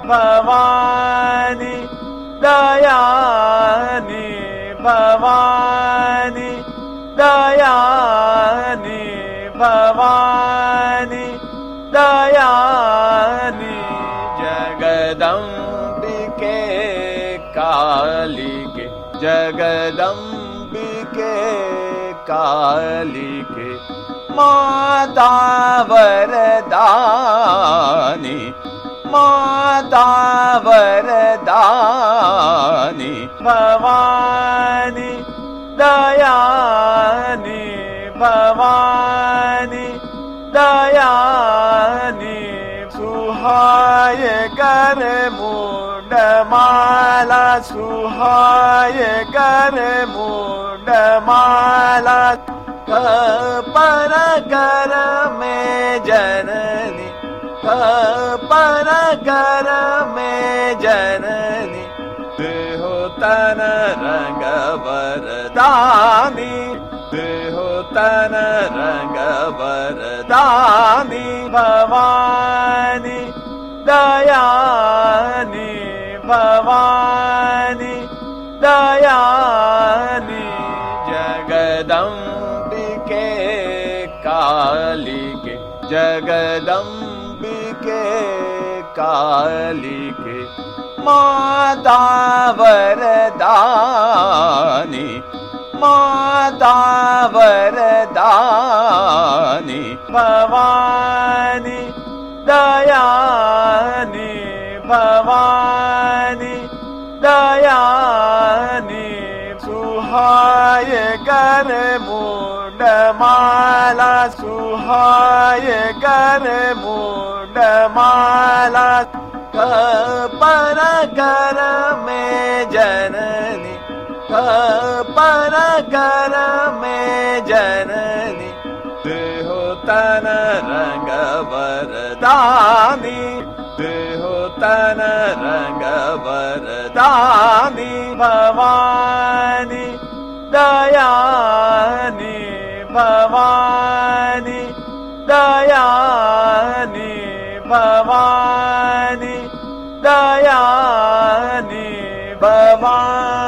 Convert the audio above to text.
भवानी दयानी भवानी दयानी भवानी दयानी जगदम्बिके कालिके जगदम्बिके कालिके माता वरदानी माता वरदानी भवानी दयानी भवानी दयानी सुहाय कर मुंडमाला सुहाय कर मुंडमाला कपन कर में जननी कपन कर में जननी देहो तन रंग वरदानी देहो तन रंग वरदानी भवानी दयानी भवानी दयानी जगदम्बिके कालिके जगदम्बिके कालिके माता वरदानी माता वरदानी भवानी दयानी भवानी दयानी सुहाय कर मुंडमाला सुहाय कर मुंडमाला कपन कर में जननी कपन कर में जननी देहो तन रंग वरदानी देहो तन रंग वरदानी भवानी दयानी भवानी दयानी भवानी दयानी भवानी